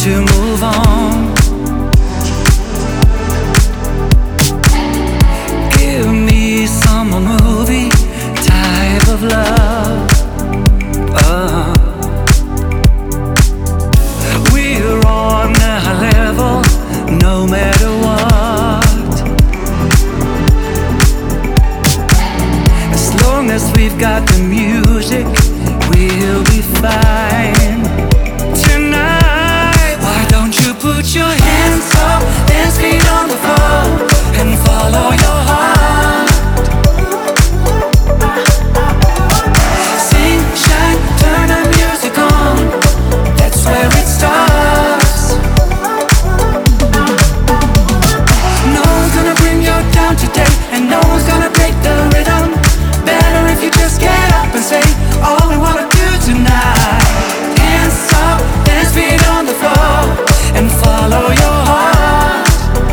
to move on. Give me some movie type of love. We're on a level no matter what. As long as we've got the music, we'll be fine. Tonight, why don't you put your hands up, dance feet on the floor, and follow your heart. Sing, shine, turn the music on, that's where it starts. No one's gonna bring you down today, and no one's gonna break the rhythm. Better if you just get up and say all we wanna do tonight. Hands up, dance feet on the floor, and follow your heart.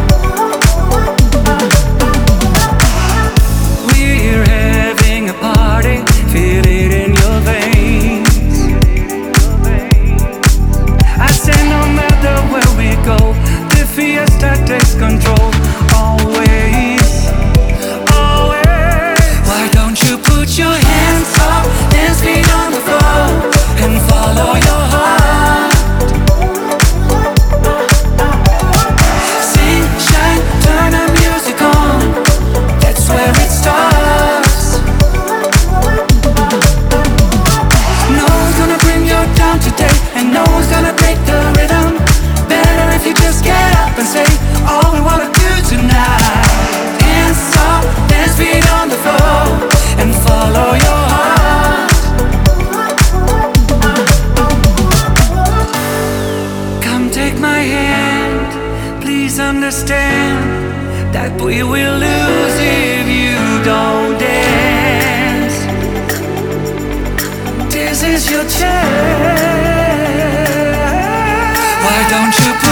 We're having a party, feel it in your veins. I say no matter where we go, the fiesta takes control. Always, always. Why don't you put your hands up, dance feet on the floor, and follow your heart. Sing, shine, turn the music on, that's where it starts. No one's gonna bring you down today, and no one's gonna break the rhythm. Better if you just get up and say all we wanna do tonight. Hands up, dance feet on the floor, and follow your heart. Come take my hand, please understand that we will lose if you don't dance. This is your chance. Why don't you